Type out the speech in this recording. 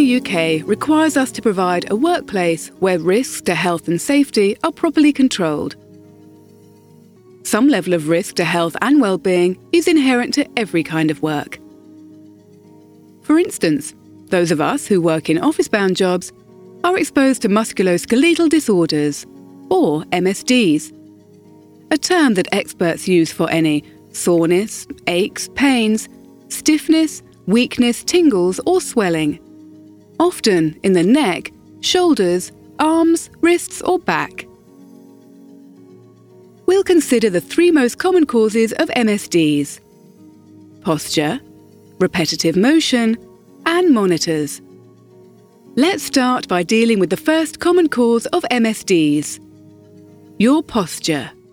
the UK requires us to provide a workplace where risks to health and safety are properly controlled. Some level of risk to health and well-being is inherent to every kind of work. For instance, those of us who work in office-bound jobs are exposed to musculoskeletal disorders, or MSDs, a term that experts use for any soreness, aches, pains, stiffness, weakness, tingles or swelling, often in the neck, shoulders, arms, wrists or back. We'll consider the 3 most common causes of MSDs: posture, repetitive motion, and monitors. Let's start by dealing with the first common cause of MSDs: your posture.